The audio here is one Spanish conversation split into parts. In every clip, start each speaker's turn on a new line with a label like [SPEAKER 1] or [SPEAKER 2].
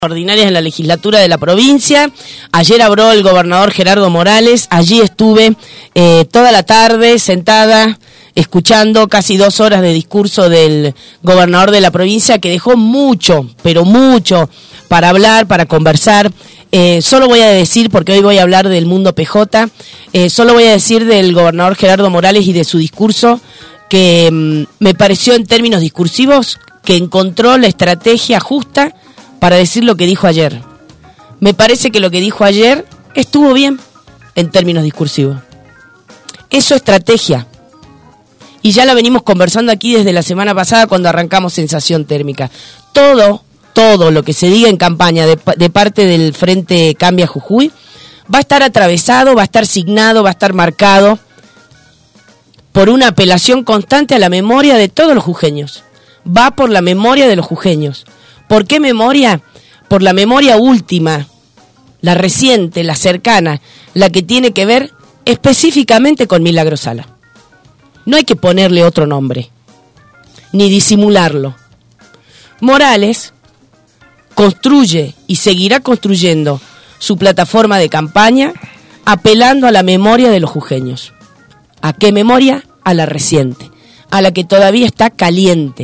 [SPEAKER 1] Ordinarias en la legislatura de la provincia. Ayer habló el gobernador Gerardo Morales. Allí estuve toda la tarde sentada escuchando casi 2 horas de discurso del gobernador de la provincia, que dejó mucho, pero mucho para hablar, para conversar. Solo voy a decir, porque hoy voy a hablar del mundo PJ, solo voy a decir del gobernador Gerardo Morales y de su discurso, que me pareció en términos discursivos que encontró la estrategia justa para decir lo que dijo ayer. Me parece que lo que dijo ayer estuvo bien en términos discursivos. Eso es estrategia. Y ya la venimos conversando aquí desde la semana pasada cuando arrancamos Sensación Térmica. Todo lo que se diga en campaña de parte del Frente Cambia Jujuy va a estar atravesado, va a estar signado, va a estar marcado por una apelación constante a la memoria de todos los jujeños. Va por la memoria de los jujeños. ¿Por qué memoria? Por la memoria última, la reciente, la cercana, la que tiene que ver específicamente con Milagro Sala. No hay que ponerle otro nombre, ni disimularlo. Morales construye y seguirá construyendo su plataforma de campaña apelando a la memoria de los jujeños. ¿A qué memoria? A la reciente, a la que todavía está caliente.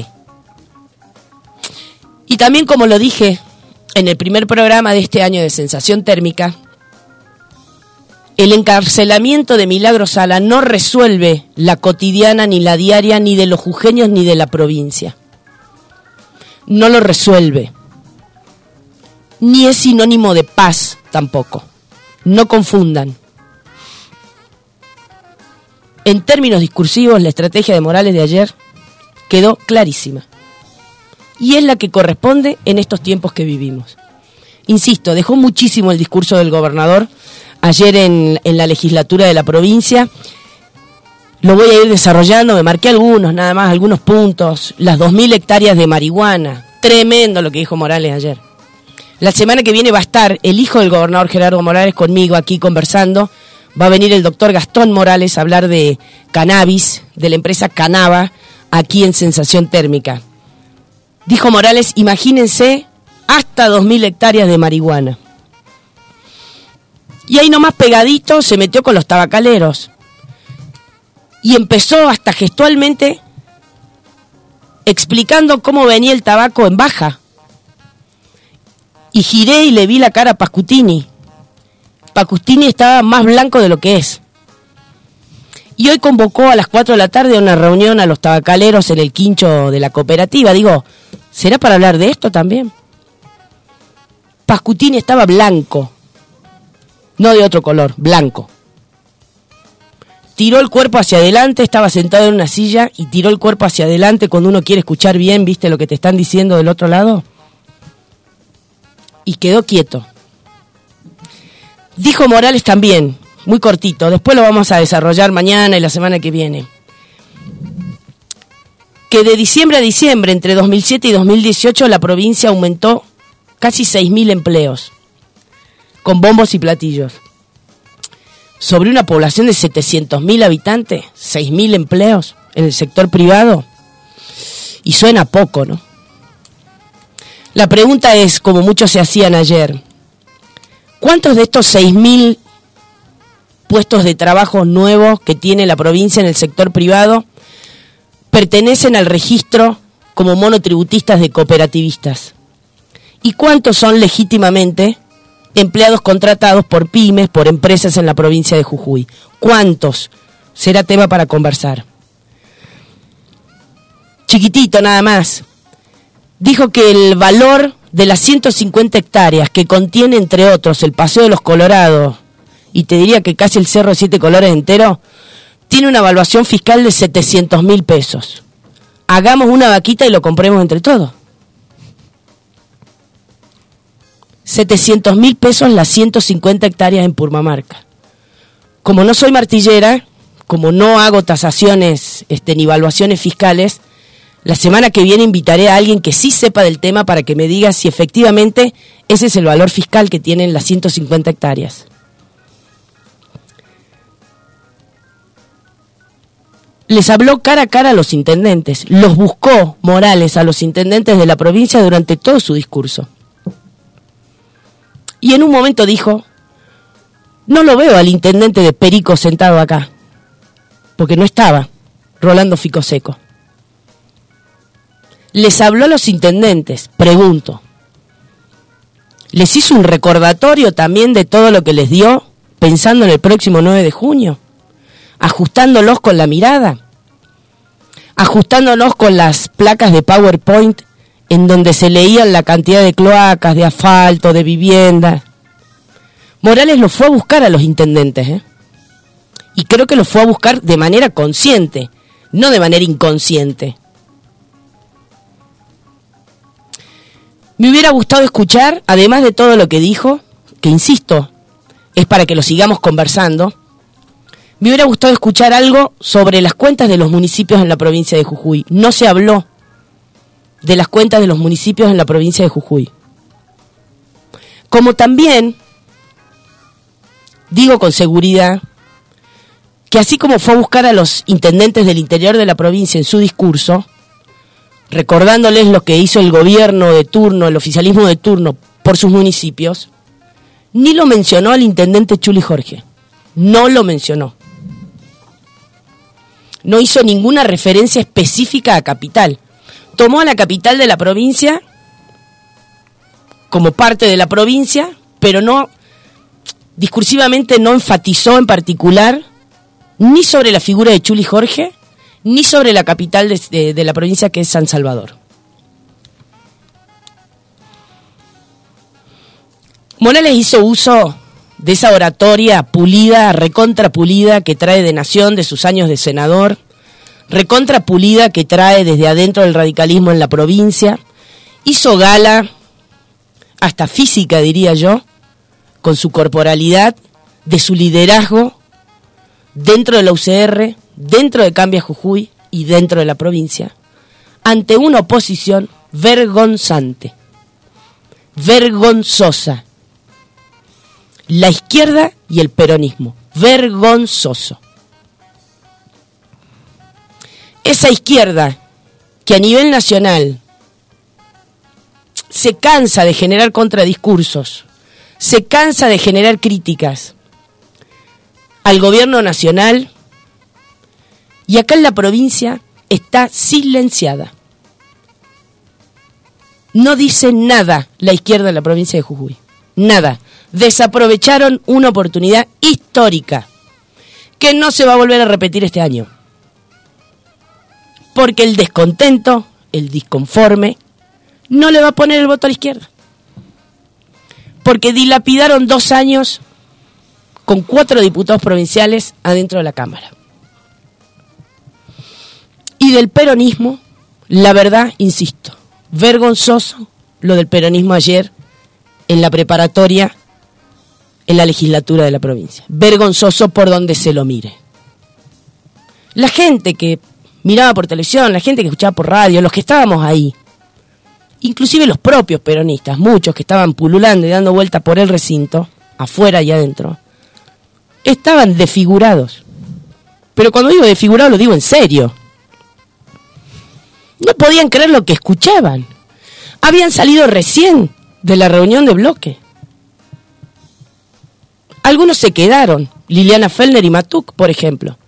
[SPEAKER 1] Y también, como lo dije en el primer programa de este año de Sensación Térmica, el encarcelamiento de Milagro Sala no resuelve la cotidiana ni la diaria ni de los jujeños ni de la provincia. No lo resuelve. Ni es sinónimo de paz tampoco. No confundan. En términos discursivos, la estrategia de Morales de ayer quedó clarísima. Y es la que corresponde en estos tiempos que vivimos. Insisto, dejó muchísimo el discurso del gobernador ayer en la legislatura de la provincia. Lo voy a ir desarrollando, me marqué nada más, algunos puntos. Las 2.000 hectáreas de marihuana, tremendo lo que dijo Morales ayer. La semana que viene va a estar el hijo del gobernador Gerardo Morales conmigo aquí conversando. Va a venir el doctor Gastón Morales a hablar de cannabis, de la empresa Canaba, aquí en Sensación Térmica. Dijo Morales, imagínense, hasta 2.000 hectáreas de marihuana. Y ahí nomás pegadito se metió con los tabacaleros. Y empezó hasta gestualmente explicando cómo venía el tabaco en baja. Y giré y le vi la cara a Pascutini. Pascutini estaba más blanco de lo que es. Y hoy convocó a las 4 de la tarde a una reunión a los tabacaleros en el quincho de la cooperativa. Digo, ¿será para hablar de esto también? Pascutini estaba blanco, no de otro color, blanco. Tiró el cuerpo hacia adelante, estaba sentado en una silla y tiró el cuerpo hacia adelante cuando uno quiere escuchar bien, ¿viste lo que te están diciendo del otro lado? Y quedó quieto. Dijo Morales también, muy cortito, después lo vamos a desarrollar mañana y la semana que viene, que de diciembre a diciembre, entre 2007 y 2018, la provincia aumentó casi 6.000 empleos, con bombos y platillos. Sobre una población de 700.000 habitantes, 6.000 empleos en el sector privado, y suena poco, ¿no? La pregunta es, como muchos se hacían ayer, ¿cuántos de estos 6.000 puestos de trabajo nuevos que tiene la provincia en el sector privado pertenecen al registro como monotributistas de cooperativistas? ¿Y cuántos son legítimamente empleados contratados por pymes, por empresas en la provincia de Jujuy? ¿Cuántos? Será tema para conversar. Chiquitito nada más. Dijo que el valor de las 150 hectáreas que contiene, entre otros, el Paseo de los Colorados, y te diría que casi el Cerro de 7 Colores entero, tiene una evaluación fiscal de 700.000 pesos. Hagamos una vaquita y lo compremos entre todos. 700.000 pesos las 150 hectáreas en Purmamarca. Como no soy martillera, como no hago tasaciones ni evaluaciones fiscales, la semana que viene invitaré a alguien que sí sepa del tema para que me diga si efectivamente ese es el valor fiscal que tienen las 150 hectáreas. Les habló cara a cara a los intendentes, los buscó Morales a los intendentes de la provincia durante todo su discurso. Y en un momento dijo, no lo veo al intendente de Perico sentado acá, porque no estaba Rolando Ficoseco. Les habló a los intendentes, pregunto. ¿Les hizo un recordatorio también de todo lo que les dio, pensando en el próximo 9 de junio? Ajustándolos con la mirada, ajustándonos con las placas de PowerPoint en donde se leían la cantidad de cloacas, de asfalto, de viviendas. Morales los fue a buscar a los intendentes, y creo que los fue a buscar de manera consciente, no de manera inconsciente. Me hubiera gustado escuchar, además de todo lo que dijo, que insisto, es para que lo sigamos conversando, me hubiera gustado escuchar algo sobre las cuentas de los municipios en la provincia de Jujuy. No se habló de las cuentas de los municipios en la provincia de Jujuy. Como también, digo con seguridad, que así como fue a buscar a los intendentes del interior de la provincia en su discurso, recordándoles lo que hizo el gobierno de turno, el oficialismo de turno por sus municipios, ni lo mencionó al intendente Chuli Jorge. No lo mencionó. No hizo ninguna referencia específica a Capital. Tomó a la capital de la provincia como parte de la provincia, pero no, discursivamente no enfatizó en particular ni sobre la figura de Chuli Jorge, ni sobre la capital de la provincia, que es San Salvador. Morales hizo uso de esa oratoria pulida, recontra pulida, que trae de Nación, de sus años de senador, recontra pulida que trae desde adentro del radicalismo en la provincia. Hizo gala, hasta física diría yo, con su corporalidad, de su liderazgo dentro de la UCR, dentro de Cambia Jujuy y dentro de la provincia, ante una oposición vergonzante, vergonzosa. La izquierda y el peronismo, vergonzoso. Esa izquierda que a nivel nacional se cansa de generar contradiscursos, se cansa de generar críticas al gobierno nacional, y acá en la provincia está silenciada. No dice nada la izquierda en la provincia de Jujuy, nada. Desaprovecharon una oportunidad histórica que no se va a volver a repetir este año. Porque el descontento, el disconforme, no le va a poner el voto a la izquierda. Porque dilapidaron 2 años con 4 diputados provinciales adentro de la Cámara. Y del peronismo, la verdad, insisto, vergonzoso lo del peronismo ayer en la preparatoria en la legislatura de la provincia. Vergonzoso por donde se lo mire. La gente que miraba por televisión, la gente que escuchaba por radio, los que estábamos ahí, inclusive los propios peronistas, muchos que estaban pululando y dando vuelta por el recinto, afuera y adentro, estaban desfigurados. Pero cuando digo desfigurados lo digo en serio. No podían creer lo que escuchaban. Habían salido recién de la reunión de bloque. Algunos se quedaron, Liliana Fellner y Matuk, por ejemplo.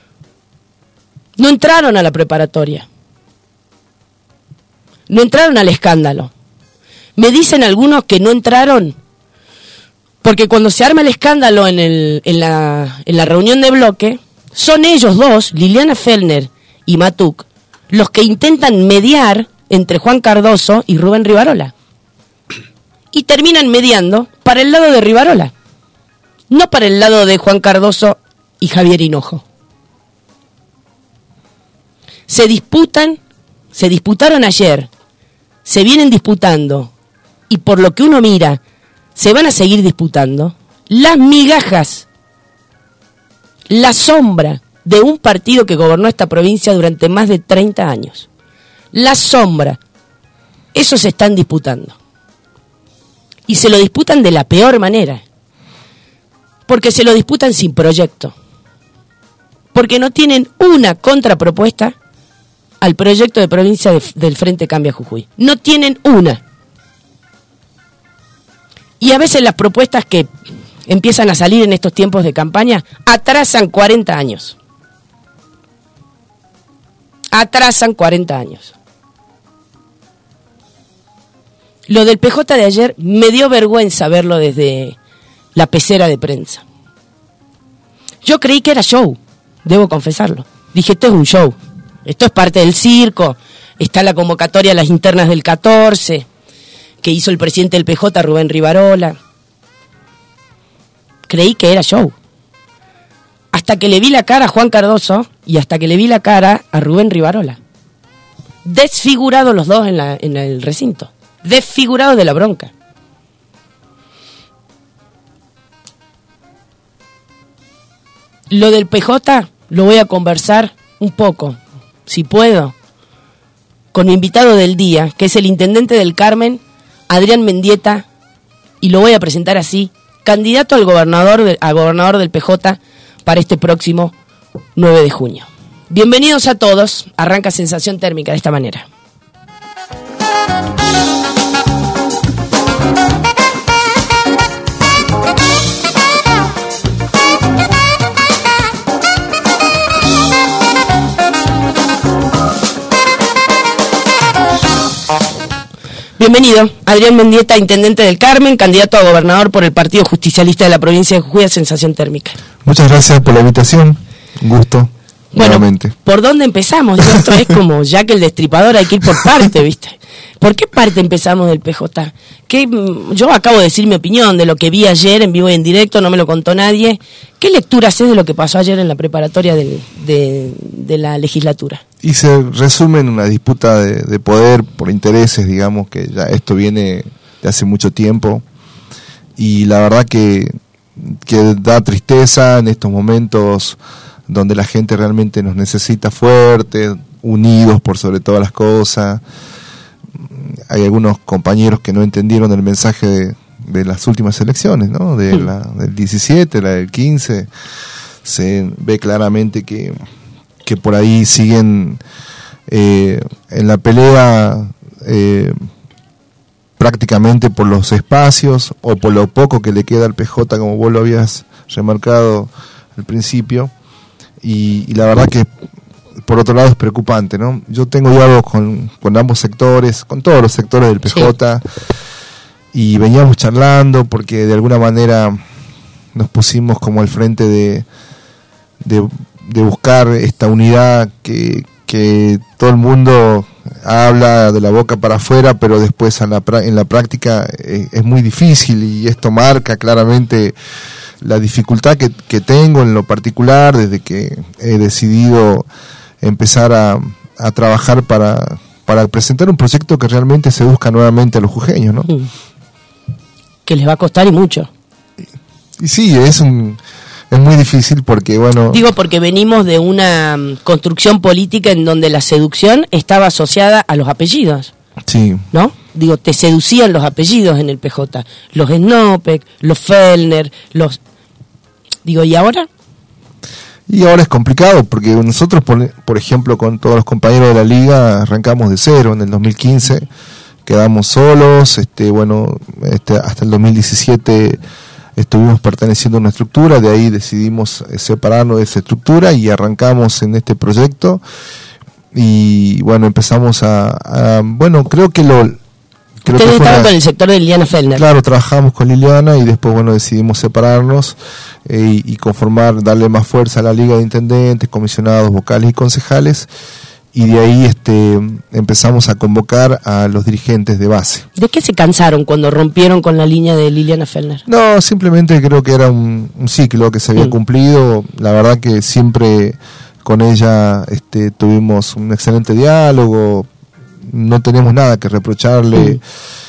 [SPEAKER 1] No entraron a la preparatoria. No entraron al escándalo. Me dicen algunos que no entraron porque cuando se arma el escándalo en la reunión de bloque, son ellos dos, Liliana Fellner y Matuk, los que intentan mediar entre Juan Cardoso y Rubén Rivarola. Y terminan mediando para el lado de Rivarola, no para el lado de Juan Cardoso y Javier Hinojo. Se disputaron ayer, se vienen disputando, y por lo que uno mira, se van a seguir disputando las migajas, la sombra de un partido que gobernó esta provincia durante más de 30 años. La sombra. Eso se están disputando. Y se lo disputan de la peor manera. Porque se lo disputan sin proyecto. Porque no tienen una contrapropuesta al proyecto de provincia del Frente Cambia Jujuy. No tienen una. Y a veces las propuestas que empiezan a salir en estos tiempos de campaña atrasan 40 años. Atrasan 40 años. Lo del PJ de ayer me dio vergüenza verlo desde la pecera de prensa. Yo creí que era show, debo confesarlo. Dije, esto es un show, esto es parte del circo, está la convocatoria a las internas del 14, que hizo el presidente del PJ, Rubén Rivarola. Creí que era show. Hasta que le vi la cara a Juan Cardoso y hasta que le vi la cara a Rubén Rivarola. Desfigurados los dos en el recinto. Desfigurados de la bronca. Lo del PJ lo voy a conversar un poco, si puedo, con mi invitado del día, que es el intendente del Carmen, Adrián Mendieta, y lo voy a presentar así, candidato a gobernador del PJ para este próximo 9 de junio. Bienvenidos a todos, arranca Sensación Térmica de esta manera. Bienvenido, Adrián Mendieta, intendente del Carmen, candidato a gobernador por el Partido Justicialista de la provincia de Jujuy, a Sensación Térmica.
[SPEAKER 2] Muchas gracias por la invitación, un gusto.
[SPEAKER 1] Bueno,
[SPEAKER 2] nuevamente.
[SPEAKER 1] ¿Por dónde empezamos? Digo, esto es como Jack el Destripador, hay que ir por parte, ¿viste? ¿Por qué parte empezamos del PJ? Yo acabo de decir mi opinión de lo que vi ayer en vivo y en directo, no me lo contó nadie. ¿Qué lectura haces de lo que pasó ayer en la preparatoria de la legislatura?
[SPEAKER 2] Y se resume en una disputa de poder por intereses, digamos, que ya esto viene de hace mucho tiempo. Y la verdad que da tristeza en estos momentos donde la gente realmente nos necesita fuertes, unidos por sobre todas las cosas. Hay algunos compañeros que no entendieron el mensaje de las últimas elecciones, ¿no? Del 17, la del 15. Se ve claramente que por ahí siguen en la pelea prácticamente por los espacios o por lo poco que le queda al PJ, como vos lo habías remarcado al principio. Y la verdad que por otro lado es preocupante, ¿no? Yo tengo diálogo con ambos sectores, con todos los sectores del PJ, sí. Y veníamos charlando porque de alguna manera nos pusimos como al frente de buscar esta unidad que todo el mundo habla de la boca para afuera, pero después en la práctica es muy difícil, y esto marca claramente la dificultad que tengo en lo particular desde que he decidido empezar a trabajar para presentar un proyecto que realmente seduzca nuevamente a los jujeños, ¿no?
[SPEAKER 1] Que les va a costar y mucho.
[SPEAKER 2] Y sí, es muy difícil porque, bueno...
[SPEAKER 1] Digo, porque venimos de una construcción política en donde la seducción estaba asociada a los apellidos.
[SPEAKER 2] Sí.
[SPEAKER 1] ¿No? Digo, te seducían los apellidos en el PJ. Los Snopek, los Fellner, los... Digo, ¿y ahora?
[SPEAKER 2] Y ahora es complicado porque nosotros, por ejemplo, con todos los compañeros de la liga arrancamos de cero en el 2015, quedamos solos, hasta el 2017 estuvimos perteneciendo a una estructura, de ahí decidimos separarnos de esa estructura y arrancamos en este proyecto. Y bueno, empezamos creo que
[SPEAKER 1] ustedes estaban con el sector de Liliana Fellner.
[SPEAKER 2] Claro, trabajamos con Liliana y después, decidimos separarnos y conformar, darle más fuerza a la Liga de Intendentes, comisionados, vocales y concejales, y de ahí empezamos a convocar a los dirigentes de base.
[SPEAKER 1] ¿De qué se cansaron cuando rompieron con la línea de Liliana Fellner?
[SPEAKER 2] No, simplemente creo que era un ciclo que se había cumplido. La verdad que siempre con ella tuvimos un excelente diálogo, no tenemos nada que reprocharle.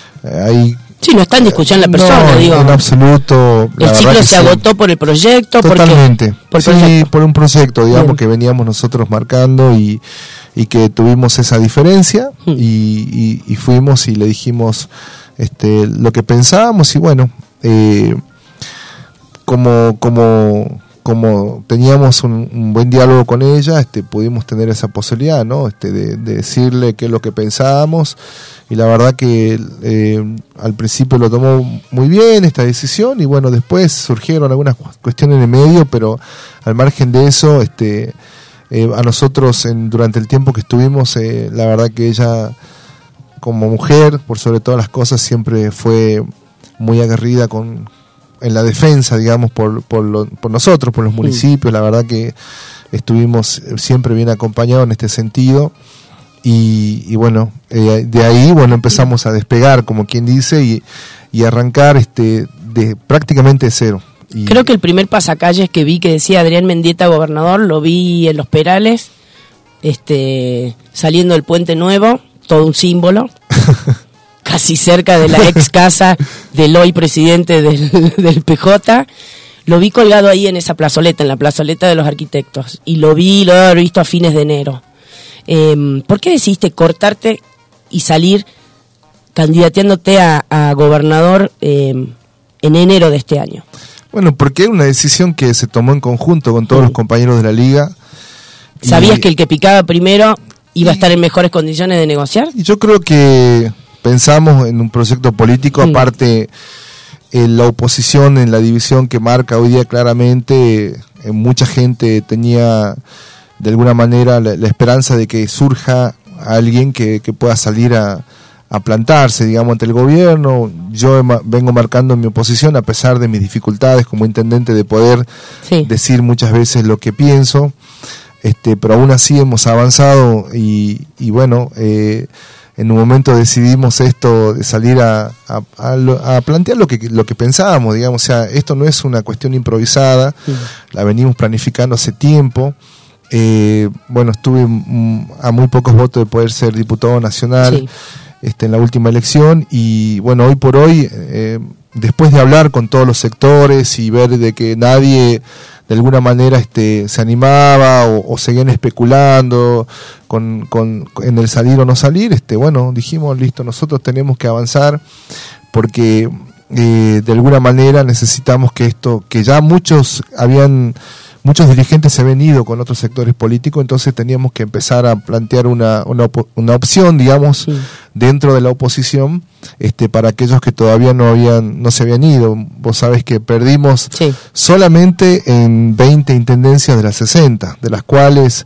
[SPEAKER 1] Sí, no está en discusión la persona,
[SPEAKER 2] no,
[SPEAKER 1] digo.
[SPEAKER 2] En absoluto.
[SPEAKER 1] El ciclo se agotó por el proyecto.
[SPEAKER 2] Totalmente. Por un proyecto, digamos, bien, que veníamos nosotros marcando y que tuvimos esa diferencia y fuimos y le dijimos lo que pensábamos y como como teníamos un buen diálogo con ella, pudimos tener esa posibilidad, ¿no? De decirle qué es lo que pensábamos, y la verdad que al principio lo tomó muy bien esta decisión, y bueno, después surgieron algunas cuestiones en el medio, pero al margen de eso, a nosotros durante el tiempo que estuvimos, la verdad que ella como mujer, por sobre todas las cosas, siempre fue muy aguerrida en la defensa, digamos, por nosotros, por los municipios. La verdad que estuvimos siempre bien acompañados en este sentido, y bueno, de ahí empezamos a despegar, como quien dice, y arrancar de prácticamente cero.
[SPEAKER 1] Creo que el primer pasacalles que vi que decía Adrián Mendieta gobernador, lo vi en Los Perales, saliendo del Puente Nuevo, todo un símbolo. Casi cerca de la ex casa del hoy presidente del PJ, lo vi colgado ahí en esa plazoleta, en la plazoleta de los arquitectos, y lo he visto a fines de enero. ¿Por qué decidiste cortarte y salir candidateándote a gobernador en enero de este año?
[SPEAKER 2] Bueno, porque es una decisión que se tomó en conjunto con todos los compañeros de la liga.
[SPEAKER 1] ¿Sabías que el que picaba primero iba a estar en mejores condiciones de negociar?
[SPEAKER 2] Yo creo que pensamos en un proyecto político, aparte la oposición en la división que marca hoy día claramente, mucha gente tenía de alguna manera la esperanza de que surja alguien que pueda salir a plantarse, digamos, ante el gobierno. Yo vengo marcando mi oposición a pesar de mis dificultades como intendente de poder decir muchas veces lo que pienso, pero aún así hemos avanzado y bueno, en un momento decidimos esto de salir a plantear lo que pensábamos, digamos. O sea, esto no es una cuestión improvisada, la venimos planificando hace tiempo. Bueno, estuve a muy pocos votos de poder ser diputado nacional en la última elección, y bueno, hoy por hoy, después de hablar con todos los sectores y ver de que nadie de alguna manera se animaba o seguían especulando en el salir o no salir, bueno, dijimos, listo, nosotros tenemos que avanzar porque de alguna manera necesitamos que ya muchos dirigentes se habían ido con otros sectores políticos, entonces teníamos que empezar a plantear una opción, digamos, dentro de la oposición, para aquellos que todavía no se habían ido. Vos sabés que perdimos solamente en 20 intendencias de las 60, de las cuales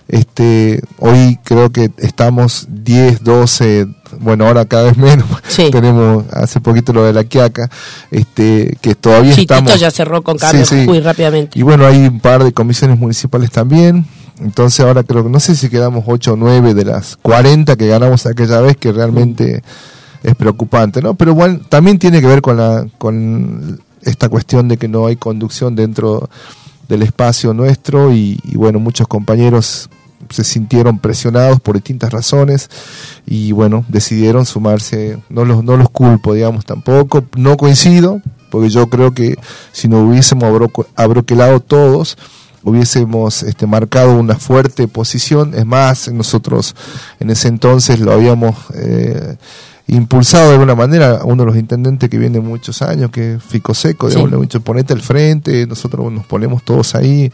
[SPEAKER 2] hoy creo que estamos 10, 12, bueno, ahora cada vez menos. Tenemos hace poquito lo de La Quiaca, que todavía estamos.
[SPEAKER 1] Tito ya cerró con cambio muy rápidamente.
[SPEAKER 2] Y bueno, hay un par de comisiones municipales también. Entonces ahora creo que no sé si quedamos 8 o 9 de las 40 que ganamos aquella vez, que realmente es preocupante, ¿no? Pero bueno, también tiene que ver con esta cuestión de que no hay conducción dentro del espacio nuestro, y bueno, muchos compañeros se sintieron presionados por distintas razones y bueno, decidieron sumarse. No los culpo, digamos, tampoco, no coincido, porque yo creo que si nos hubiésemos abroquelado todos, hubiésemos marcado una fuerte posición. Es más, nosotros en ese entonces lo habíamos impulsado de alguna manera a uno de los intendentes que viene muchos años, que es Fico Seco, digamos, le hemos dicho, ponete al frente, nosotros nos ponemos todos ahí.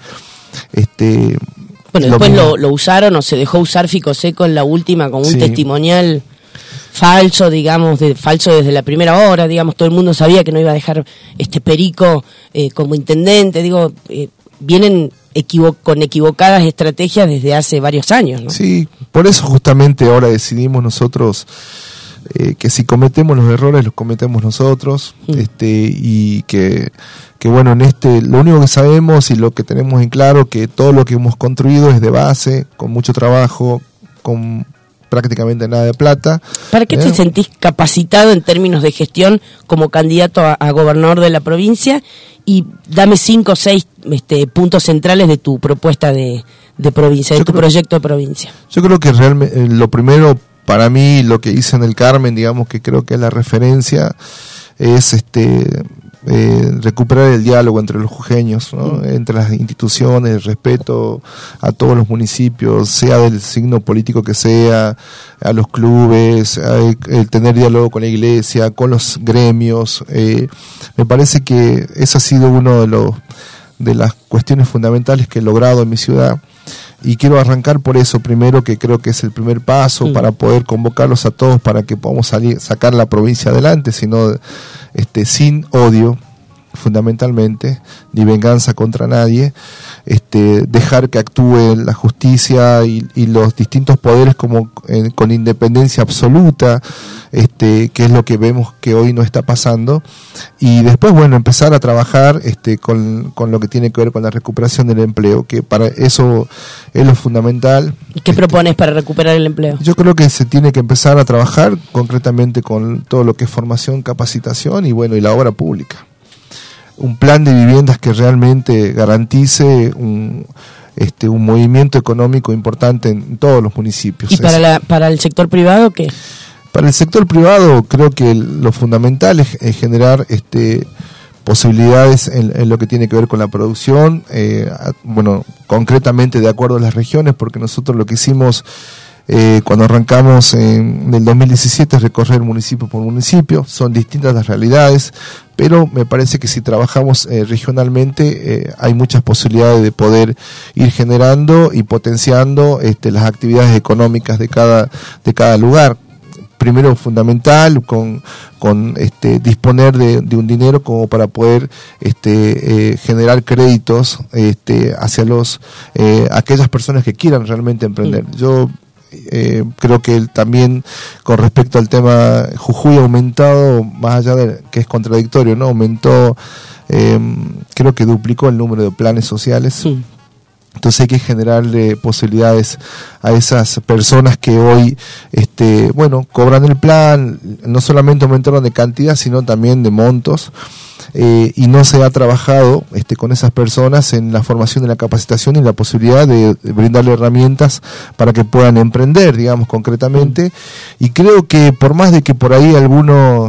[SPEAKER 1] Bueno, después lo usaron, o se dejó usar Fico Seco en la última como un testimonial falso, digamos, falso desde la primera hora, digamos, todo el mundo sabía que no iba a dejar Perico como intendente, vienen con equivocadas estrategias desde hace varios años, ¿no? Sí,
[SPEAKER 2] por eso justamente ahora decidimos nosotros que si cometemos los errores los cometemos nosotros, y que bueno, lo único que sabemos y lo que tenemos en claro, que todo lo que hemos construido es de base, con mucho trabajo, con prácticamente nada de plata.
[SPEAKER 1] ¿Para qué te sentís capacitado en términos de gestión como candidato a gobernador de la provincia? Y dame 5 o 6 puntos centrales de tu propuesta de provincia, de tu proyecto de provincia.
[SPEAKER 2] Yo creo que realmente lo primero para mí, lo que hice en el Carmen, digamos, que creo que es la referencia, es recuperar el diálogo entre los jujeños, ¿no? Entre las instituciones, el respeto a todos los municipios, sea del signo político que sea, a los clubes, el tener diálogo con la iglesia, con los gremios. Me parece que eso ha sido uno de las cuestiones fundamentales que he logrado en mi ciudad. Y quiero arrancar por eso primero, que creo que es el primer paso para poder convocarlos a todos para que podamos sacar la provincia adelante, sino sin odio, fundamentalmente, ni venganza contra nadie, dejar que actúe la justicia y los distintos poderes con independencia absoluta, que es lo que vemos que hoy no está pasando, y después, bueno, empezar a trabajar con lo que tiene que ver con la recuperación del empleo, que para eso es lo fundamental.
[SPEAKER 1] ¿Qué propones para recuperar el empleo?
[SPEAKER 2] Yo creo que se tiene que empezar a trabajar concretamente con todo lo que es formación, capacitación y bueno, y la obra pública. Un plan de viviendas que realmente garantice un movimiento económico importante en todos los municipios.
[SPEAKER 1] ¿Y para el sector privado qué?
[SPEAKER 2] Para el sector privado creo que lo fundamental es generar posibilidades en lo que tiene que ver con la producción, bueno, concretamente de acuerdo a las regiones, porque nosotros lo que hicimos cuando arrancamos en el 2017 es recorrer municipio por municipio. Son distintas las realidades, pero me parece que si trabajamos regionalmente hay muchas posibilidades de poder ir generando y potenciando las actividades económicas de cada lugar. Primero, fundamental con disponer de un dinero como para poder generar créditos hacia aquellas personas que quieran realmente emprender. Yo creo que también con respecto al tema Jujuy ha aumentado, más allá de que es contradictorio, ¿no? Aumentó, creo que duplicó el número de planes sociales. Sí. Entonces hay que generarle posibilidades a esas personas que hoy, cobran el plan. No solamente aumentaron de cantidad, sino también de montos. Y no se ha trabajado con esas personas en la formación de la capacitación y la posibilidad de brindarle herramientas para que puedan emprender, digamos, concretamente. Y creo que por más de que por ahí alguno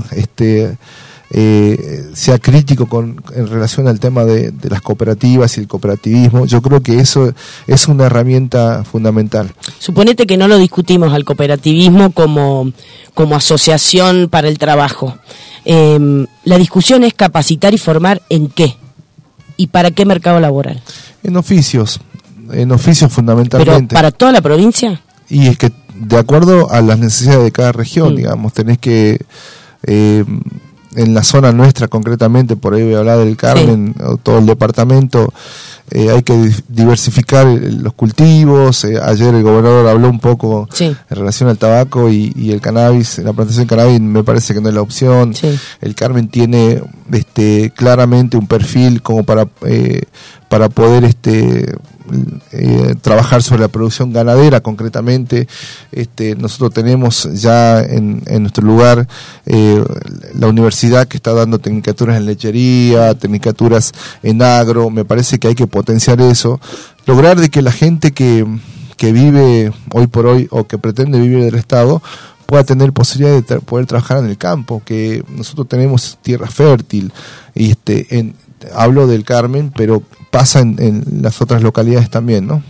[SPEAKER 2] sea crítico en relación al tema de las cooperativas y el cooperativismo, yo creo que eso es una herramienta fundamental.
[SPEAKER 1] Suponete que no lo discutimos al cooperativismo como asociación para el trabajo. La discusión es capacitar y formar ¿en qué? ¿Y para qué mercado laboral? En oficios fundamentalmente. ¿Pero para toda la provincia?
[SPEAKER 2] Y es que de acuerdo a las necesidades de cada región, digamos, tenés que... en la zona nuestra concretamente, por ahí voy a hablar del Carmen, o todo el departamento, hay que diversificar los cultivos. Ayer el gobernador habló un poco en relación al tabaco y el cannabis. La plantación de cannabis me parece que no es la opción. El Carmen tiene claramente un perfil como para poder trabajar sobre la producción ganadera concretamente. Nosotros tenemos ya en nuestro lugar la universidad que está dando tecnicaturas en lechería, tecnicaturas en agro. Me parece que hay que potenciar eso, lograr de que la gente que vive hoy por hoy o que pretende vivir del Estado pueda tener posibilidad de poder trabajar en el campo, que nosotros tenemos tierra fértil, y hablo del Carmen, pero pasa en las otras localidades también, ¿no?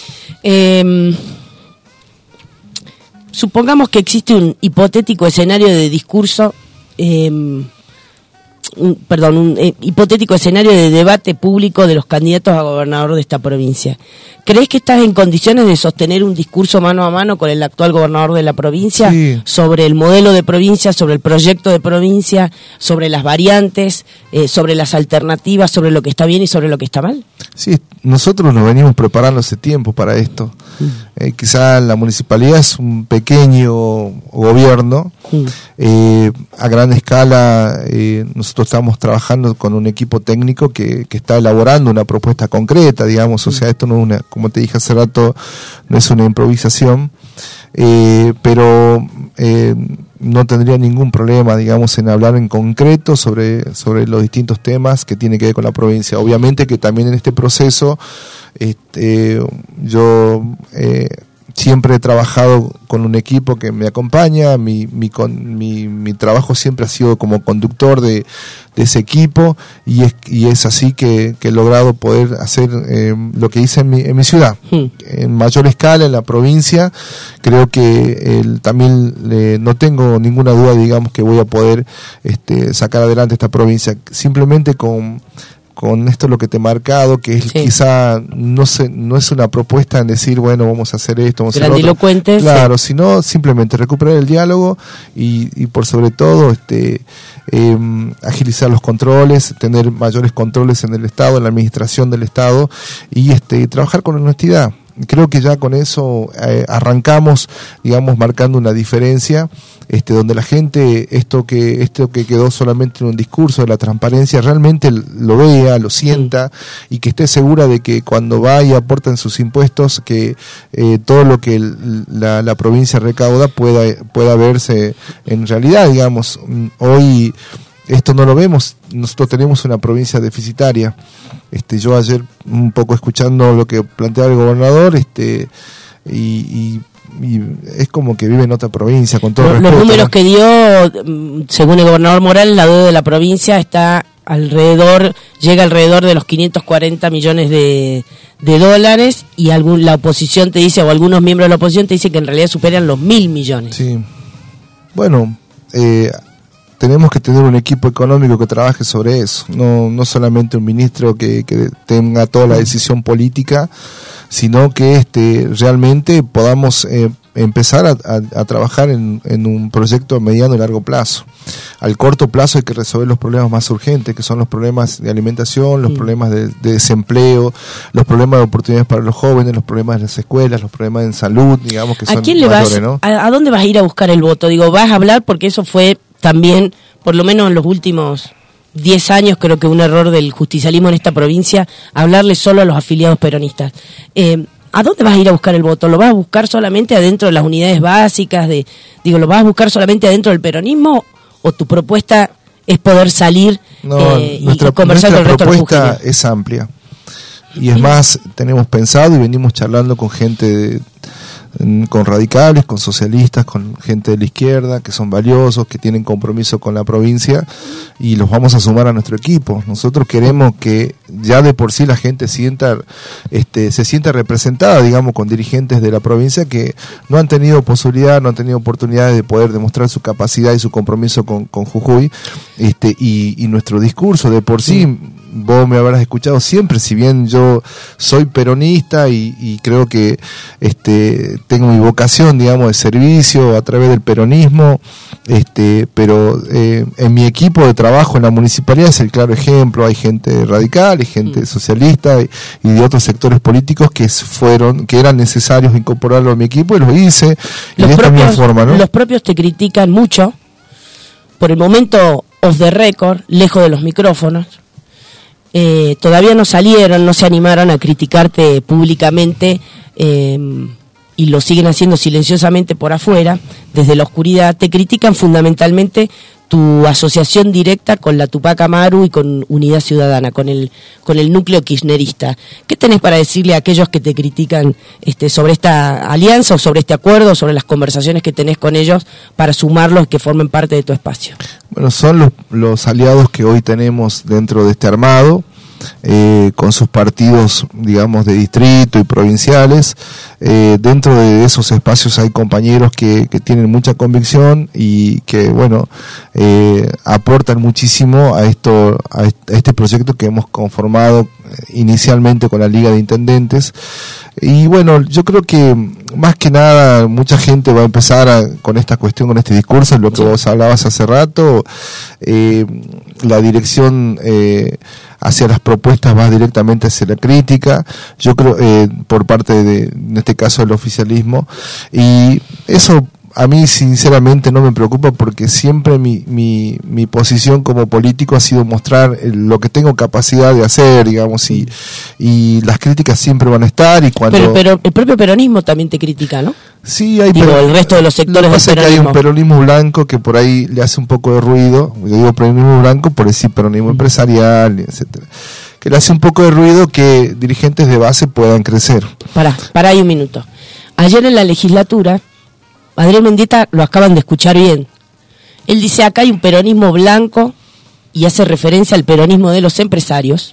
[SPEAKER 1] Supongamos que existe un hipotético escenario de discurso, hipotético escenario de debate público de los candidatos a gobernador de esta provincia. ¿Crees que estás en condiciones de sostener un discurso mano a mano con el actual gobernador de la provincia sobre el modelo de provincia, sobre el proyecto de provincia, sobre las variantes, sobre las alternativas, sobre lo que está bien y sobre lo que está mal?
[SPEAKER 2] Sí, nosotros nos venimos preparando hace tiempo para esto. Quizá la municipalidad es un pequeño gobierno. A gran escala nosotros estamos trabajando con un equipo técnico que está elaborando una propuesta concreta, digamos. O sea, esto no es una, como te dije hace rato, no es una improvisación, pero no tendría ningún problema, digamos, en hablar en concreto sobre los distintos temas que tienen que ver con la provincia. Obviamente que también en este proceso yo siempre he trabajado con un equipo que me acompaña. Mi trabajo siempre ha sido como conductor de ese equipo, y es así que he logrado poder hacer lo que hice en mi ciudad. En mayor escala, en la provincia, creo que también no tengo ninguna duda, digamos, que voy a poder sacar adelante esta provincia, simplemente con con esto lo que te he marcado, que es quizá no es una propuesta en decir, bueno, vamos a hacer esto, vamos a hacer lo otro. Claro, sino simplemente recuperar el diálogo y por sobre todo agilizar los controles, tener mayores controles en el Estado, en la administración del Estado y trabajar con honestidad. Creo que ya con eso arrancamos, digamos, marcando una diferencia, donde la gente esto que quedó solamente en un discurso de la transparencia realmente lo vea, lo sienta y que esté segura de que cuando va y aporta en sus impuestos que todo lo que la provincia recauda pueda verse en realidad, digamos. Hoy esto no lo vemos, nosotros tenemos una provincia deficitaria. Yo ayer un poco escuchando lo que planteaba el gobernador, y es como que vive en otra provincia, con todo respeto.
[SPEAKER 1] Los números que dio, según el gobernador Morales, la deuda de la provincia llega alrededor de los 540 millones de dólares, y la oposición te dice, o algunos miembros de la oposición te dicen que en realidad superan los 1.000 millones.
[SPEAKER 2] Sí. Bueno, tenemos que tener un equipo económico que trabaje sobre eso, no solamente un ministro que tenga toda la decisión política, sino que realmente podamos empezar a trabajar en un proyecto a mediano y largo plazo. Al corto plazo hay que resolver los problemas más urgentes, que son los problemas de alimentación, los problemas de desempleo, los problemas de oportunidades para los jóvenes, los problemas de las escuelas, los problemas en salud, digamos que son mayores, ¿no?
[SPEAKER 1] ¿A dónde vas a ir a buscar el voto? Digo, vas a hablar, porque eso fue también, por lo menos en los últimos 10 años, creo que un error del justicialismo en esta provincia, hablarle solo a los afiliados peronistas. ¿A dónde vas a ir a buscar el voto? ¿Lo vas a buscar solamente adentro de las unidades básicas? ¿Lo vas a buscar solamente adentro del peronismo? ¿O tu propuesta es poder salir y conversar con el resto de los jujeños?
[SPEAKER 2] Nuestra propuesta es amplia. Y es más, tenemos pensado y venimos charlando con gente con radicales, con socialistas, con gente de la izquierda, que son valiosos, que tienen compromiso con la provincia, y los vamos a sumar a nuestro equipo. Nosotros queremos que ya de por sí la gente se sienta representada, digamos, con dirigentes de la provincia que no han tenido posibilidad, no han tenido oportunidades de poder demostrar su capacidad y su compromiso con Jujuy, y nuestro discurso de por sí. Vos me habrás escuchado siempre, si bien yo soy peronista y creo que tengo mi vocación, digamos, de servicio a través del peronismo, pero en mi equipo de trabajo en la municipalidad es el claro ejemplo. Hay gente radical, hay gente socialista y de otros sectores políticos que eran necesarios incorporarlo a mi equipo, y lo hice, y de esta misma forma, ¿no?
[SPEAKER 1] Los propios te critican mucho, por el momento off the record, lejos de los micrófonos. Todavía no se animaron a criticarte públicamente, y lo siguen haciendo silenciosamente por afuera, desde la oscuridad. Te critican fundamentalmente tu asociación directa con la Tupac Amaru y con Unidad Ciudadana, con el núcleo kirchnerista. ¿Qué tenés para decirle a aquellos que te critican sobre esta alianza, o sobre este acuerdo, sobre las conversaciones que tenés con ellos para sumarlos y que formen parte de tu espacio?
[SPEAKER 2] Bueno, son los aliados que hoy tenemos dentro de este armado, con sus partidos, digamos, de distrito y provinciales. Dentro de esos espacios hay compañeros que tienen mucha convicción y que, bueno, aportan muchísimo a este proyecto que hemos conformado inicialmente con la Liga de Intendentes. Y bueno, yo creo que más que nada mucha gente va a empezar con esta cuestión, con este discurso, lo que vos hablabas hace rato. La dirección hacia las propuestas va directamente hacia la crítica, yo creo, por parte en este caso del oficialismo, y eso a mí sinceramente no me preocupa, porque siempre mi posición como político ha sido mostrar lo que tengo capacidad de hacer, digamos, y las críticas siempre van a estar. Y cuando
[SPEAKER 1] pero el propio peronismo también te critica, ¿no?
[SPEAKER 2] Sí, hay
[SPEAKER 1] el resto de los sectores del peronismo.
[SPEAKER 2] Que hay un peronismo blanco que por ahí le hace un poco de ruido. Yo digo peronismo blanco por decir peronismo empresarial, etcétera, que le hace un poco de ruido que dirigentes de base puedan crecer.
[SPEAKER 1] Pará ahí un minuto. Ayer en la legislatura, Adrián Mendieta, lo acaban de escuchar bien, él dice: acá hay un peronismo blanco, y hace referencia al peronismo de los empresarios,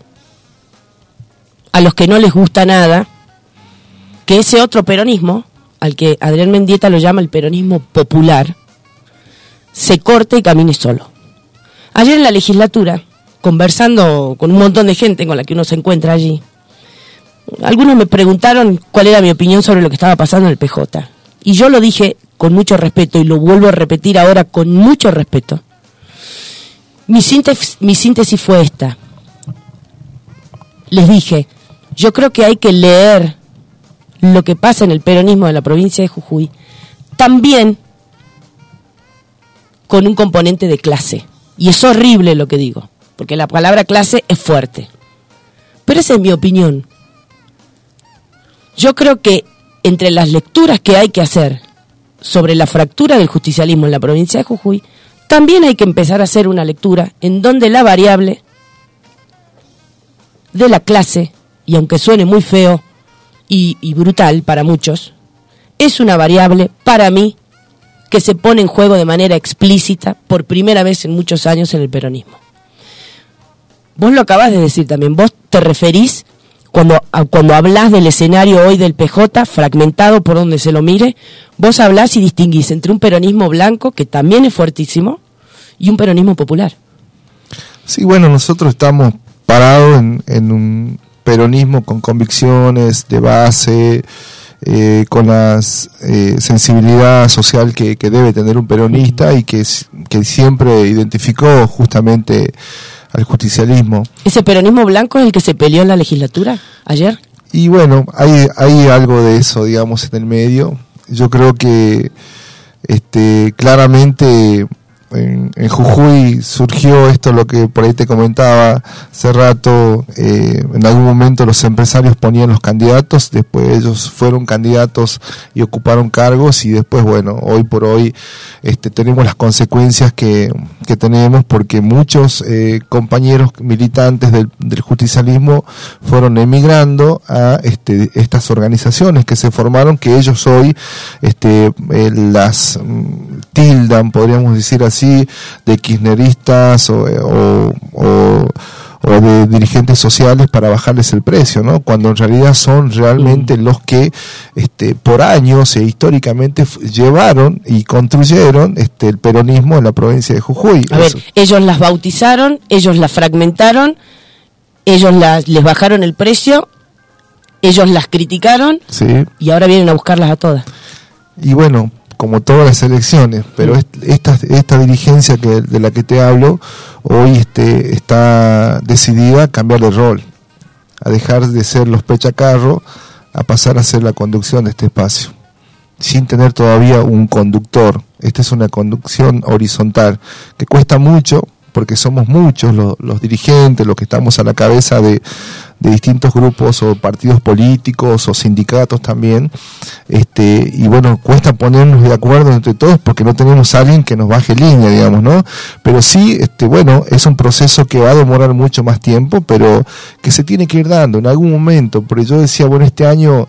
[SPEAKER 1] a los que no les gusta nada, que ese otro peronismo, al que Adrián Mendieta lo llama el peronismo popular, se corte y camine solo. Ayer en la legislatura, conversando con un montón de gente con la que uno se encuentra allí, algunos me preguntaron cuál era mi opinión sobre lo que estaba pasando en el PJ. Y yo lo dije con mucho respeto, y lo vuelvo a repetir ahora con mucho respeto. Mi síntesis fue esta. Les dije, yo creo que hay que leer lo que pasa en el peronismo de la provincia de Jujuy, también con un componente de clase. Y es horrible lo que digo, porque la palabra clase es fuerte. Pero esa es mi opinión. Yo creo que entre las lecturas que hay que hacer sobre la fractura del justicialismo en la provincia de Jujuy, también hay que empezar a hacer una lectura en donde la variable de la clase, y aunque suene muy feo y brutal para muchos, es una variable, para mí, que se pone en juego de manera explícita por primera vez en muchos años en el peronismo. Vos lo acabás de decir también, vos te referís, cuando hablás del escenario hoy del PJ, fragmentado por donde se lo mire, vos hablás y distinguís entre un peronismo blanco, que también es fuertísimo, y un peronismo popular.
[SPEAKER 2] Sí, bueno, nosotros estamos parados en un peronismo con convicciones de base, con la sensibilidad social que debe tener un peronista, y que siempre identificó justamente al justicialismo. ¿Ese peronismo blanco es el que se peleó en la legislatura ayer? Y bueno, hay algo de eso, digamos, en el medio. Yo creo que claramente en Jujuy surgió esto, lo que por ahí te comentaba hace rato. En algún momento los empresarios ponían los candidatos, después ellos fueron candidatos y ocuparon cargos, y después, bueno, hoy por hoy tenemos las consecuencias que tenemos, porque muchos compañeros militantes del justicialismo fueron emigrando a estas organizaciones que se formaron, que ellos hoy las tildan, podríamos decir así, de kirchneristas o de dirigentes sociales para bajarles el precio, ¿no? Cuando en realidad son realmente los que por años e históricamente llevaron y construyeron el peronismo en la provincia de Jujuy. A ver, ellos las bautizaron, ellos las fragmentaron, ellos les bajaron el precio, ellos las criticaron, sí, y ahora vienen a buscarlas a todas. Y bueno, como todas las elecciones, pero esta dirigencia de la que te hablo hoy está decidida a cambiar de rol, a dejar de ser los pechacarro, a pasar a ser la conducción de este espacio, sin tener todavía un conductor. Esta es una conducción horizontal que cuesta mucho, porque somos muchos los dirigentes, los que estamos a la cabeza de distintos grupos o partidos políticos o sindicatos también, y bueno, cuesta ponernos de acuerdo entre todos, porque no tenemos a alguien que nos baje línea, digamos, ¿no? Pero sí, bueno, es un proceso que va a demorar mucho más tiempo, pero que se tiene que ir dando en algún momento, porque yo decía, bueno, este año,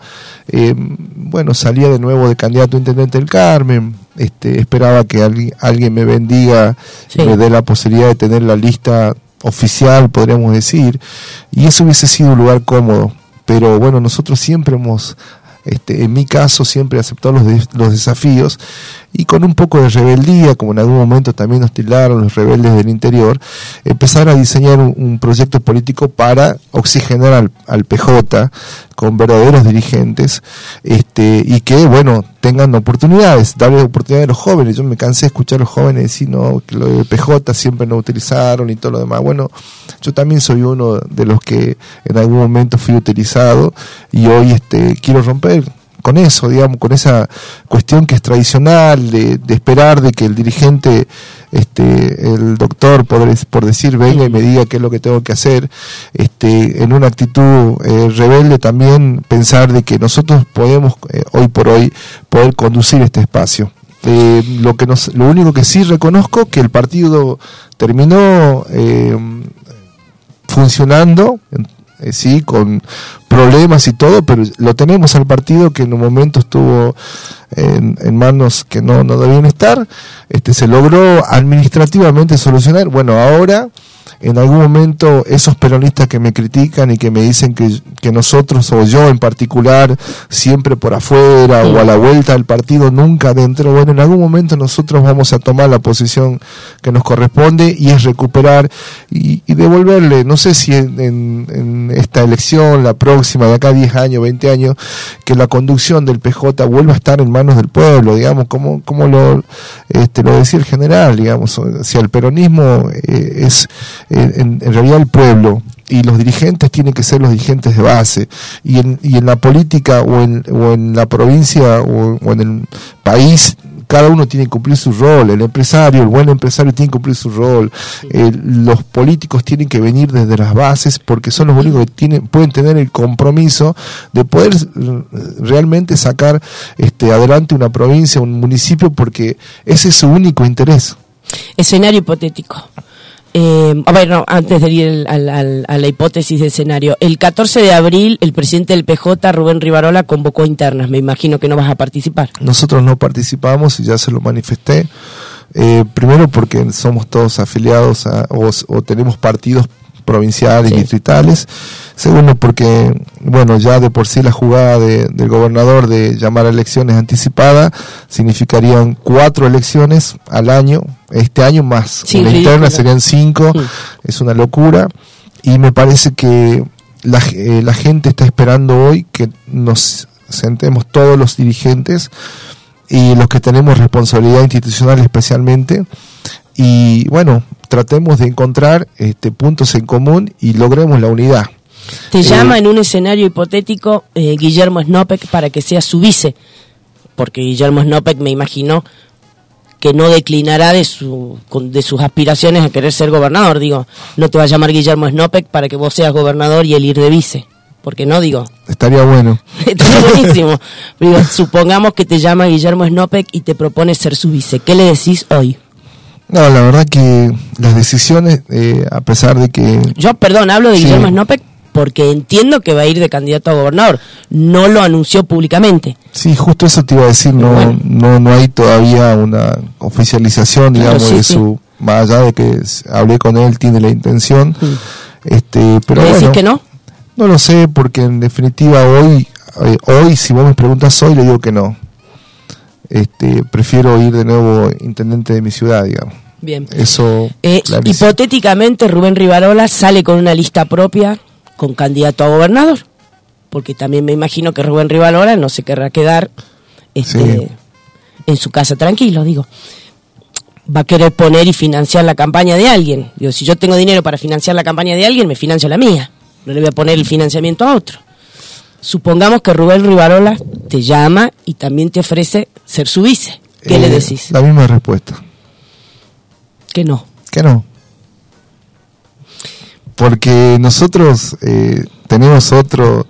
[SPEAKER 2] salía de nuevo de candidato a intendente del Carmen, esperaba que alguien me bendiga, sí, me dé la posibilidad de tener la lista oficial, podríamos decir, y eso hubiese sido un lugar cómodo, pero bueno, nosotros siempre hemos, en mi caso, siempre aceptado los desafíos, y con un poco de rebeldía, como en algún momento también nos tildaron los rebeldes del interior, empezar a diseñar un proyecto político para oxigenar al PJ con verdaderos dirigentes, y que, bueno, tengan oportunidades, darle oportunidades a los jóvenes. Yo me cansé de escuchar a los jóvenes decir, no, que lo del PJ siempre no utilizaron y todo lo demás. Bueno, yo también soy uno de los que en algún momento fui utilizado, y hoy quiero romper con eso, digamos, con esa cuestión que es tradicional de esperar de que el dirigente, el doctor, por decir, venga y me diga qué es lo que tengo que hacer, en una actitud rebelde también, pensar de que nosotros podemos hoy por hoy poder conducir este espacio. Lo único que sí reconozco, que el partido terminó funcionando, sí, con problemas y todo, pero lo tenemos al partido, que en un momento estuvo en manos que no debían estar. Se logró administrativamente solucionar. Bueno, ahora en algún momento esos peronistas que me critican y que me dicen que nosotros, o yo en particular, siempre por afuera o a la vuelta del partido, nunca adentro, bueno, en algún momento nosotros vamos a tomar la posición que nos corresponde, y es recuperar y devolverle, no sé si en esta elección, la próxima, de acá a 10 años, 20 años, que la conducción del PJ vuelva a estar en manos del pueblo, digamos, como lo decía el general, digamos, si el peronismo es en realidad el pueblo, y los dirigentes tienen que ser los dirigentes de base, y en la política o en la provincia o en el país, cada uno tiene que cumplir su rol. El empresario, el buen empresario, tiene que cumplir su rol. Los políticos tienen que venir desde las bases, porque son los únicos que pueden tener el compromiso de poder realmente sacar adelante una provincia, un municipio, porque ese es su único interés.
[SPEAKER 1] Escenario hipotético. Antes de ir a la hipótesis de escenario, el 14 de abril el presidente del PJ, Rubén Rivarola, convocó internas. Me imagino que no vas a participar.
[SPEAKER 2] Nosotros no participamos, y ya se lo manifesté. Primero porque somos todos afiliados o tenemos partidos provinciales y distritales. Segundo porque, bueno, ya de por sí la jugada del gobernador de llamar a elecciones anticipadas significarían 4 elecciones al año. Este año más la interna serían 5. Es una locura, y me parece que la gente está esperando hoy que nos sentemos todos los dirigentes y los que tenemos responsabilidad institucional especialmente, y bueno, tratemos de encontrar puntos en común y logremos la unidad.
[SPEAKER 1] Te llama en un escenario hipotético Guillermo Snopek para que sea su vice, porque Guillermo Snopek, me imagino, que no declinará de sus aspiraciones a querer ser gobernador. Digo, no te va a llamar Guillermo Snopek para que vos seas gobernador y él ir de vice, porque no, digo.
[SPEAKER 2] Estaría bueno.
[SPEAKER 1] Estaría buenísimo. Digo, supongamos que te llama Guillermo Snopek y te propone ser su vice. ¿Qué le decís hoy?
[SPEAKER 2] No, la verdad que las decisiones, a pesar de que...
[SPEAKER 1] Yo, perdón, hablo de Guillermo Snopek porque entiendo que va a ir de candidato a gobernador. No lo anunció públicamente.
[SPEAKER 2] Sí, justo eso te iba a decir. No hay todavía una oficialización, digamos, de su... Más allá de que hablé con él, tiene la intención. Pero
[SPEAKER 1] ¿Le decís que no?
[SPEAKER 2] No lo sé, porque en definitiva hoy, si vos me preguntas hoy, le digo que no. Prefiero ir de nuevo intendente de mi ciudad, digamos.
[SPEAKER 1] Bien.
[SPEAKER 2] Eso.
[SPEAKER 1] Hipotéticamente, Rubén Rivarola sale con una lista propia con candidato a gobernador, porque también me imagino que Rubén Rivarola no se querrá quedar en su casa tranquilo, digo. Va a querer poner y financiar la campaña de alguien. Digo, si yo tengo dinero para financiar la campaña de alguien, me financio la mía. No le voy a poner el financiamiento a otro. Supongamos que Rubén Rivarola te llama y también te ofrece ser su vice. ¿Qué le decís?
[SPEAKER 2] La misma respuesta.
[SPEAKER 1] Que no.
[SPEAKER 2] Que no. Porque nosotros tenemos otro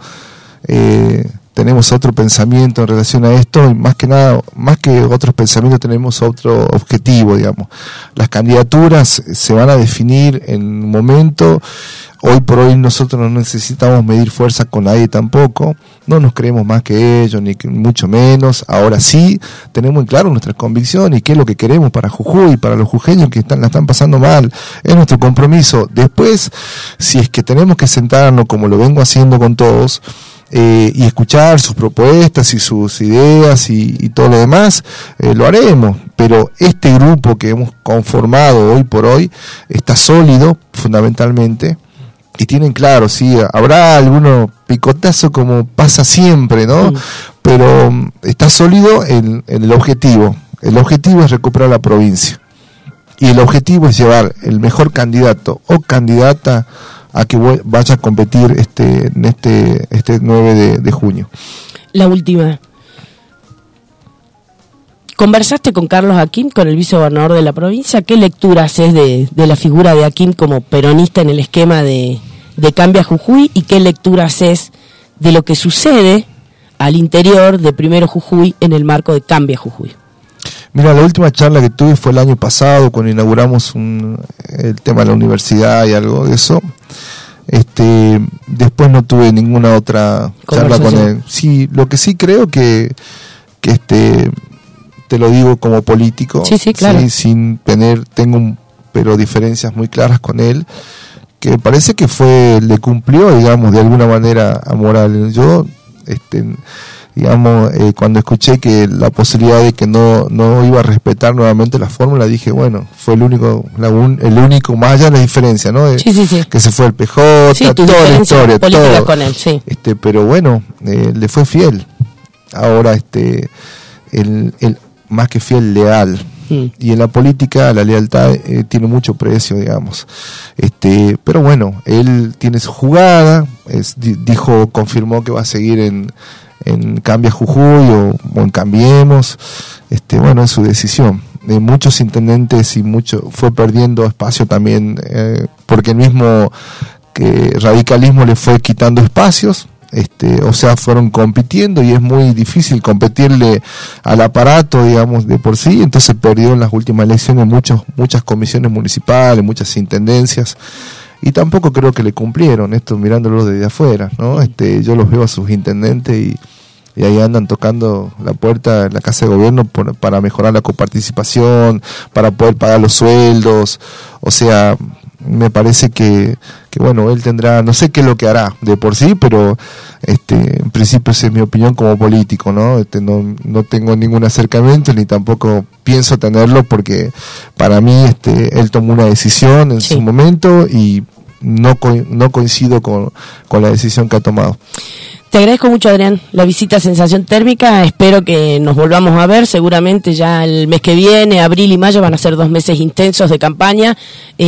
[SPEAKER 2] pensamiento en relación a esto, y más que nada, más que otros pensamientos, tenemos otro objetivo, digamos. Las candidaturas se van a definir en un momento. Hoy por hoy nosotros no necesitamos medir fuerza con nadie tampoco, no nos creemos más que ellos, ni mucho menos. Ahora sí tenemos en claro nuestras convicciones y qué es lo que queremos para Jujuy, para los jujeños que la están pasando mal. Es nuestro compromiso. Después, si es que tenemos que sentarnos, como lo vengo haciendo con todos, y escuchar sus propuestas y sus ideas y todo lo demás, lo haremos. Pero este grupo que hemos conformado hoy por hoy está sólido, fundamentalmente, y tienen claro, sí, habrá algunos picotazos como pasa siempre, ¿no? Pero está sólido en el objetivo. El objetivo es recuperar la provincia. Y el objetivo es llevar el mejor candidato o candidata a que vaya a competir este 9 de junio.
[SPEAKER 1] La última. ¿Conversaste con Carlos Hakim, con el vicegobernador de la provincia? ¿Qué lectura haces de la figura de Hakim como peronista en el esquema de Cambia Jujuy? ¿Y qué lectura haces de lo que sucede al interior de Primero Jujuy en el marco de Cambia Jujuy?
[SPEAKER 2] Mira, la última charla que tuve fue el año pasado, cuando inauguramos el tema de la universidad y algo de eso. Después no tuve ninguna otra charla con él. Sí, lo que sí creo que te lo digo como político,
[SPEAKER 1] sí, claro.
[SPEAKER 2] Sí, tengo un pero diferencias muy claras con él, que parece que le cumplió, digamos, de alguna manera a Morales. Yo, digamos, cuando escuché que la posibilidad de que no iba a respetar nuevamente la fórmula, dije, bueno, fue el único, más allá de la diferencia, ¿no?
[SPEAKER 1] Sí.
[SPEAKER 2] Que se fue el PJ,
[SPEAKER 1] sí,
[SPEAKER 2] toda la historia, todo.
[SPEAKER 1] Con él, sí.
[SPEAKER 2] Pero bueno, le fue fiel. Ahora, el más que fiel, leal. Y en la política la lealtad tiene mucho precio, digamos. Pero bueno, él tiene su jugada, confirmó que va a seguir en Cambia Jujuy o en Cambiemos. Bueno, es su decisión. Muchos intendentes fue perdiendo espacio también, porque el mismo radicalismo le fue quitando espacios. Fueron compitiendo y es muy difícil competirle al aparato, digamos, de por sí. Entonces perdió en las últimas elecciones muchas comisiones municipales, muchas intendencias, y tampoco creo que le cumplieron esto, mirándolo desde afuera, ¿no? Yo los veo a sus intendentes y ahí andan tocando la puerta en la Casa de Gobierno para mejorar la coparticipación, para poder pagar los sueldos. O sea, me parece que bueno, él tendrá, no sé qué es lo que hará de por sí, pero en principio esa es mi opinión como político, ¿no? No tengo ningún acercamiento ni tampoco pienso tenerlo, porque para mí él tomó una decisión en su momento y no coincido con la decisión que ha tomado.
[SPEAKER 1] Te agradezco mucho, Adrián, la visita a Sensación Térmica. Espero que nos volvamos a ver. Seguramente ya el mes que viene, abril y mayo, van a ser 2 meses intensos de campaña.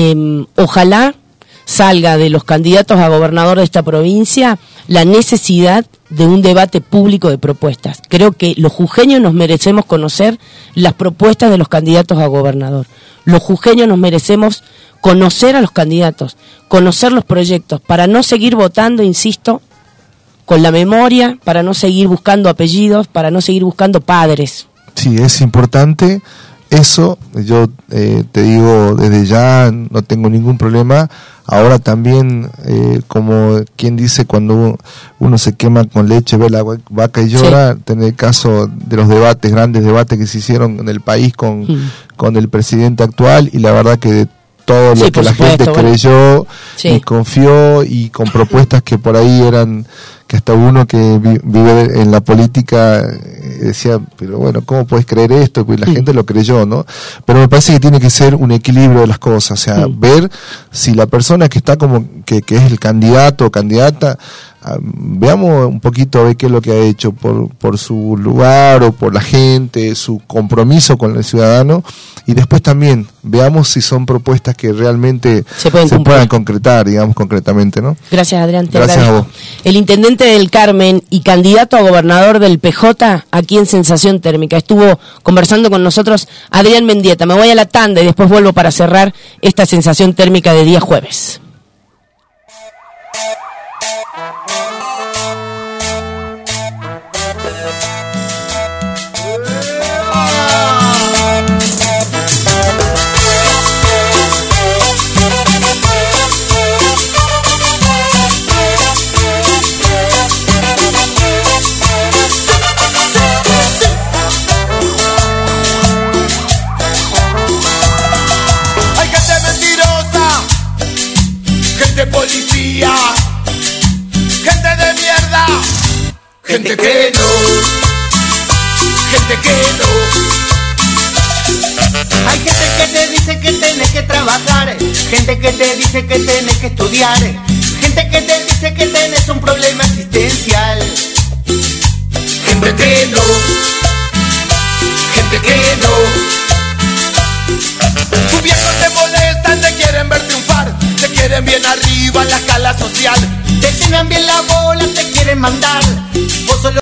[SPEAKER 1] Ojalá salga de los candidatos a gobernador de esta provincia la necesidad de un debate público de propuestas. Creo que los jujeños nos merecemos conocer las propuestas de los candidatos a gobernador. Los jujeños nos merecemos conocer a los candidatos, conocer los proyectos, para no seguir votando, insisto, con la memoria, para no seguir buscando apellidos, para no seguir buscando padres.
[SPEAKER 2] Sí, es importante eso. Yo te digo desde ya, no tengo ningún problema. Ahora también, como quien dice, cuando uno se quema con leche, ve la vaca y llora, sí. Tener el caso de los grandes debates que se hicieron en el país con el presidente actual, y la verdad que de todo lo que la gente creyó y confió, y con propuestas que por ahí eran, que hasta uno que vive en la política decía, pero bueno, ¿cómo puedes creer esto? Pues la gente lo creyó, ¿no? Pero me parece que tiene que ser un equilibrio de las cosas, o sea, ver si la persona que está como que es el candidato o candidata, veamos un poquito a ver qué es lo que ha hecho por su lugar o por la gente, su compromiso con el ciudadano, y después también veamos si son propuestas que realmente se puedan concretar, digamos, concretamente, ¿no?
[SPEAKER 1] Gracias, Adrián.
[SPEAKER 2] Gracias a vos.
[SPEAKER 1] El intendente del Carmen y candidato a gobernador del PJ, aquí en Sensación Térmica, estuvo conversando con nosotros Adrián Mendieta. Me voy a la tanda y después vuelvo para cerrar esta Sensación Térmica de día jueves.
[SPEAKER 3] Policía, gente de mierda, gente que no, gente que no. Hay gente que te dice que tienes que trabajar, gente que te dice que tienes que estudiar, gente que te dice que tienes un problema existencial. Gente que no, gente que no. Tus viejos te molestan, te quieren ver triunfar, te quieren bien arriba en la escala social, te llenan bien la bola, te quieren mandar. Vos solo